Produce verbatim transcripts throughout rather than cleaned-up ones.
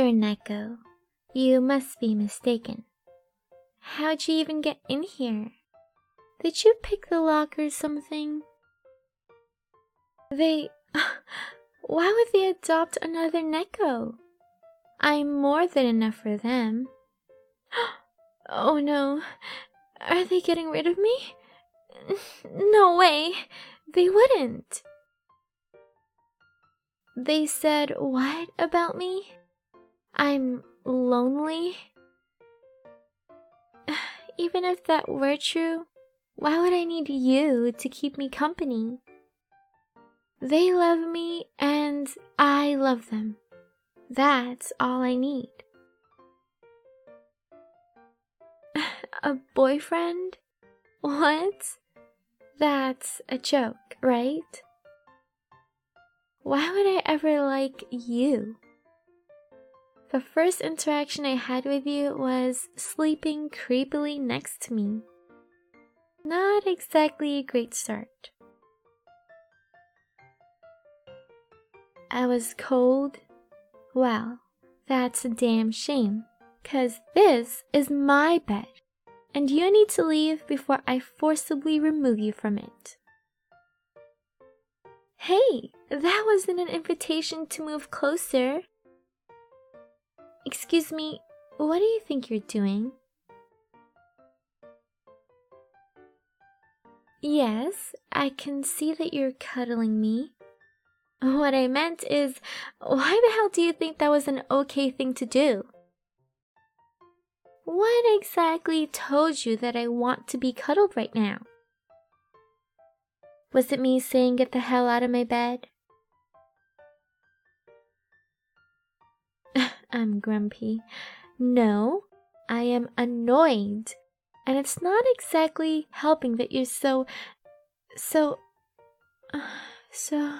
another Neko. You must be mistaken. How'd you even get in here? Did you pick the lock or something? They... Why would they adopt another Neko? I'm more than enough for them. Oh no, are they getting rid of me? No way, they wouldn't. They said what about me? I'm lonely? Even if that were true, why would I need you to keep me company? They love me and I love them. That's all I need. A boyfriend? What? That's a joke, right? Why would I ever like you? The first interaction I had with you was sleeping creepily next to me. Not exactly a great start. I was cold. Well, that's a damn shame, 'cause this is my bed, and you need to leave before I forcibly remove you from it. Hey, that wasn't an invitation to move closer. Excuse me, what do you think you're doing? Yes, I can see that you're cuddling me. What I meant is, why the hell do you think that was an okay thing to do? What exactly told you that I want to be cuddled right now? Was it me saying get the hell out of my bed? I'm grumpy. No, I am annoyed. And it's not exactly helping that you're so... so... so...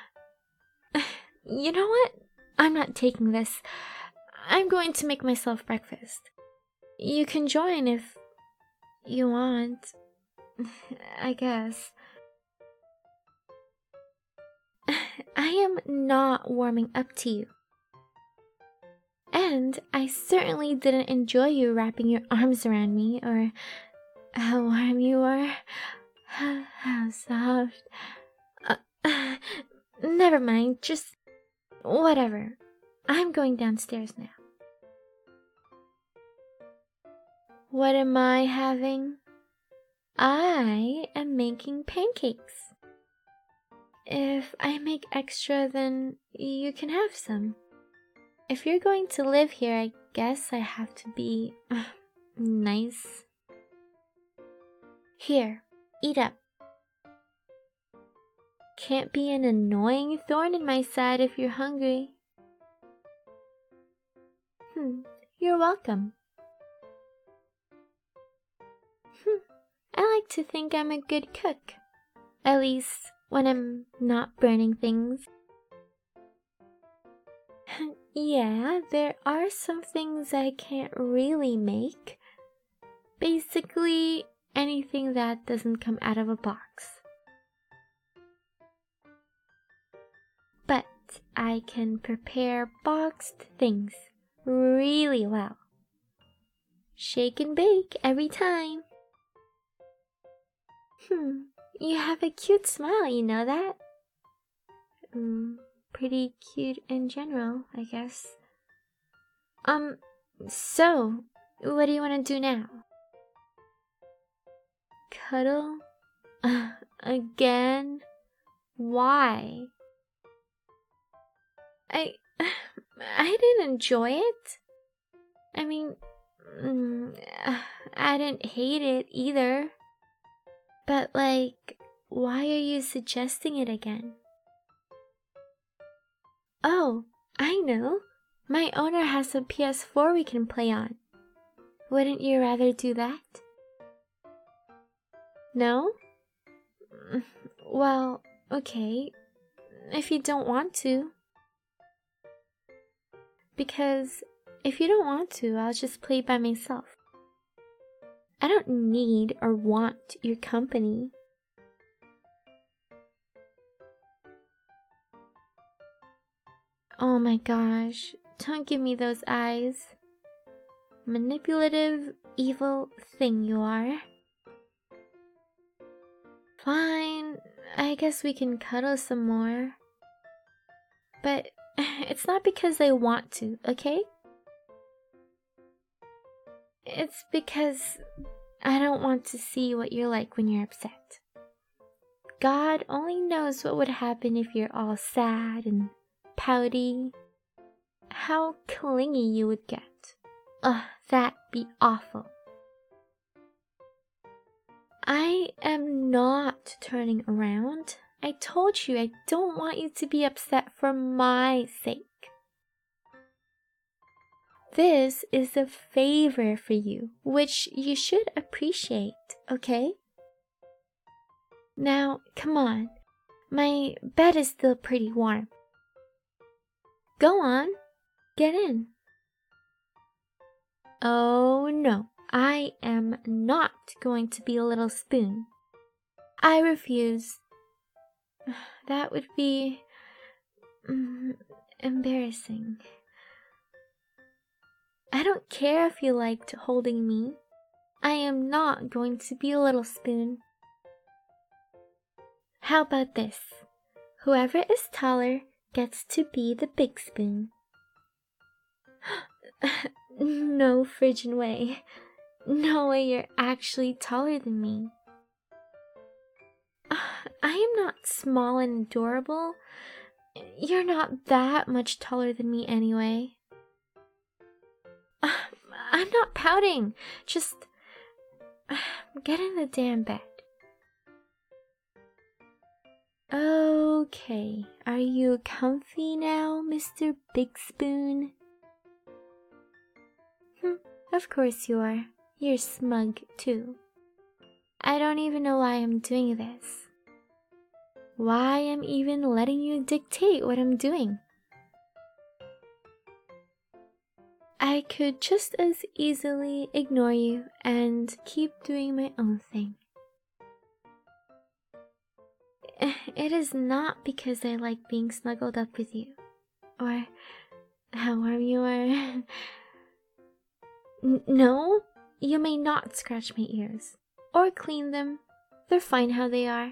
You know what? I'm not taking this. I'm going to make myself breakfast. You can join if you want, I guess. I am not warming up to you. And I certainly didn't enjoy you wrapping your arms around me, or how warm you are, how, how soft. Uh, uh, never mind, just whatever. I'm going downstairs now. What am I having? I am making pancakes. If I make extra, then you can have some. If you're going to live here, I guess I have to be uh, nice. Here, eat up. Can't be an annoying thorn in my side if you're hungry. Hmm, you're welcome. Hmm, I like to think I'm a good cook. At least when I'm not burning things. Yeah, there are some things I can't really make. Basically, anything that doesn't come out of a box. But I can prepare boxed things really well. Shake and bake every time. Hmm, you have a cute smile, you know that? Hmm. Pretty cute in general, I guess. Um, so, what do you want to do now? Cuddle? Uh, again? Why? I... I didn't enjoy it. I mean, mm, I didn't hate it either. But like, why are you suggesting it again? Oh, I know. My owner has a P S four we can play on. Wouldn't you rather do that? No? Well, okay. If you don't want to. Because if you don't want to, I'll just play by myself. I don't need or want your company. Oh my gosh, don't give me those eyes. Manipulative, evil thing you are. Fine, I guess we can cuddle some more. But it's not because I want to, okay? It's because I don't want to see what you're like when you're upset. God only knows what would happen if you're all sad and pouty. How clingy you would get. Ugh, that'd be awful. I am not turning around. I told you I don't want you to be upset for my sake. This is a favor for you, which you should appreciate, okay? Now, come on. My bed is still pretty warm. Go on, get in. Oh no, I am not going to be a little spoon. I refuse. That would be mm, embarrassing. I don't care if you liked holding me. I am not going to be a little spoon. How about this? Whoever is taller gets to be the big spoon. No friggin' way. No way you're actually taller than me. I am not small and adorable. You're not that much taller than me anyway. I'm not pouting. Just get in the damn bed. Okay, are you comfy now, Mister Big Spoon? Hm, of course you are. You're smug, too. I don't even know why I'm doing this. Why I'm even letting you dictate what I'm doing. I could just as easily ignore you and keep doing my own thing. It is not because I like being snuggled up with you, or how warm you are. N- no, you may not scratch my ears, or clean them. They're fine how they are.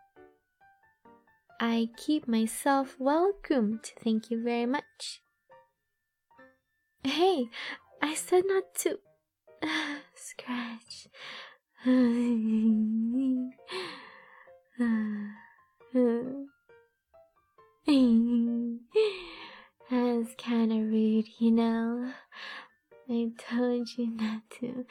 I keep myself well groomed, thank you very much. Hey, I said not to uh, scratch. That's kind of rude, you know. I told you not to.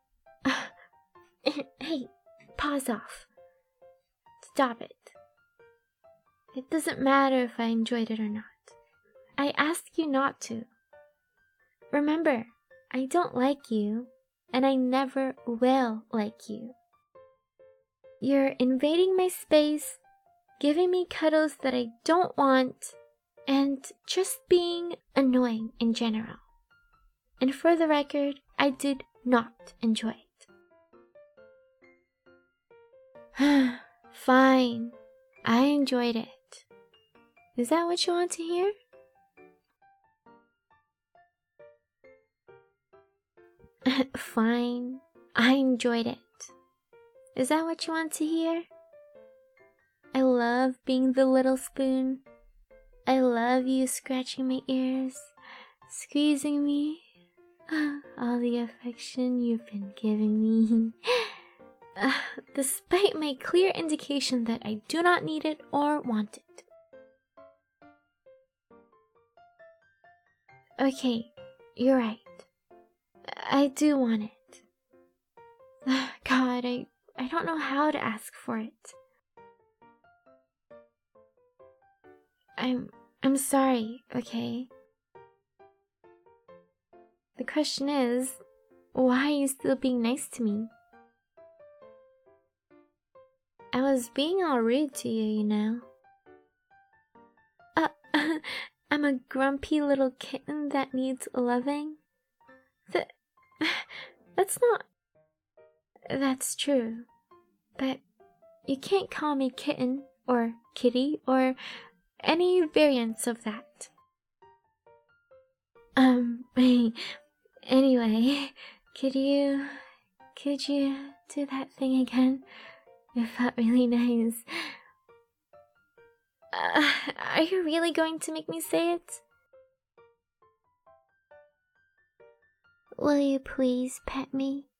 Hey, pause off. Stop it. It doesn't matter if I enjoyed it or not. I asked you not to. Remember, I don't like you, and I never will like you. You're invading my space, giving me cuddles that I don't want, and just being annoying in general. And for the record, I did not enjoy it. Fine, I enjoyed it. Is that what you want to hear? Fine, I enjoyed it. Is that what you want to hear? I love being the little spoon. I love you scratching my ears, squeezing me. All the affection you've been giving me. Uh, despite my clear indication that I do not need it or want it. Okay, you're right. I do want it. God, I, I don't know how to ask for it. I'm, I'm sorry, okay? The question is, why are you still being nice to me? I was being all rude to you, you know. Uh, I'm a grumpy little kitten that needs loving. Th- that's not... That's true. But you can't call me kitten, or kitty, or any variants of that. Um, anyway, could you, could you do that thing again? It felt really nice. Uh, are you really going to make me say it? Will you please pet me?